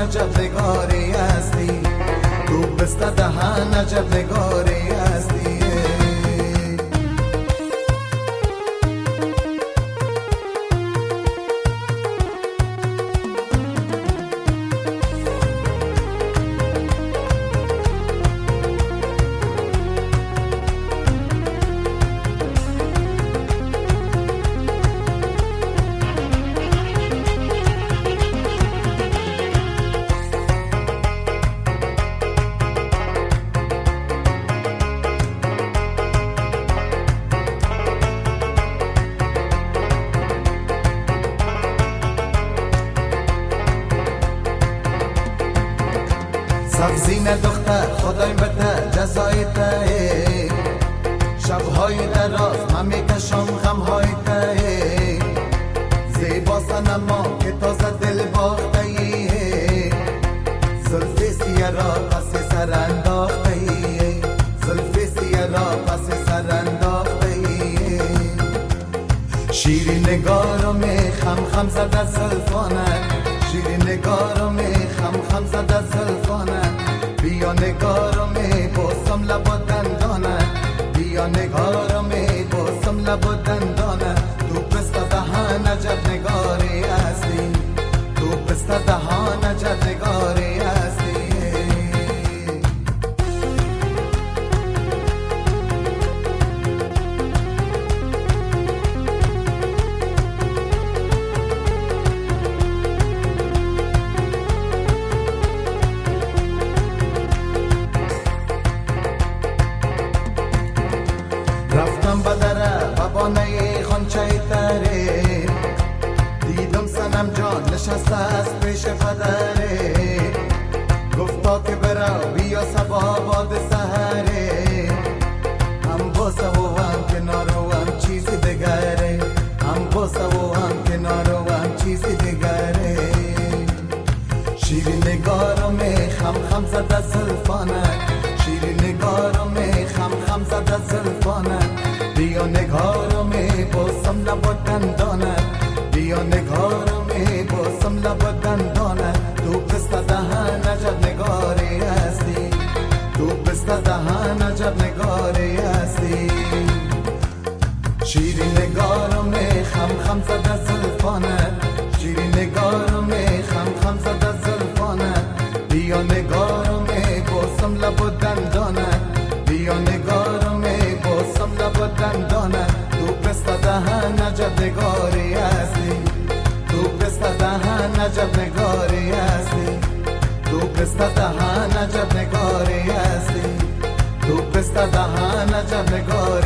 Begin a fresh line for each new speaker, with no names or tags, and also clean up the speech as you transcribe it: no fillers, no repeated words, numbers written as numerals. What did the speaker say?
عجب نگاری هستی، تو بست دهن عجب نگاری هستی. سبزینه دختر خدای بده جزای ته، شبهای دراز من میکشم غمهای ته، زیبا صنما که تازه دل باخته ای، زلف سیه را پس سر انداخته ای، زلف سیه را پس سر انداخته ای. شیرین نگارم خم خم زده زلفانه، شیرین نگارم خم خم زده زلفانه، بیا نگارم باسم لب و دندانه، بیا نگارم باسم لب و دندانه. تو پست دهان عجب نگاری هستی، تو پست دهان عجب نگاری هستی. رفتم بدره بابانه خانچه تره، دیدم سنم جان نشسته از پیش پدره، گفتا که برو بیا سبا باد سهره، هم باسه و هم کنارو هم چیزی دگره، هم باسه و هم کنارو هم چیزی دگره. شیرین نگارم خم خم زده زلفانه، شیرین نگارم خم خم زده زلفانه، بیا نگارم باسم لب و دندانه، بیا نگارم باسم لب و دندانه. تو پست دهن عجب نگاری هستی، تو پست دهن عجب نگاری هستی. شیرین نگارم خم خم زده زلفانه، شیرین نگارم خم خم زده زلفانه، بیا نگارم باسم لب و دندانه، بیا نگارم باسم لب و دندانه. تو پست دهن عجب نگاری هستی، تو پست دهن عجب نگاری هستی، تو پست دهن عجب نگاری هستی، تو پست دهن عجب نگاری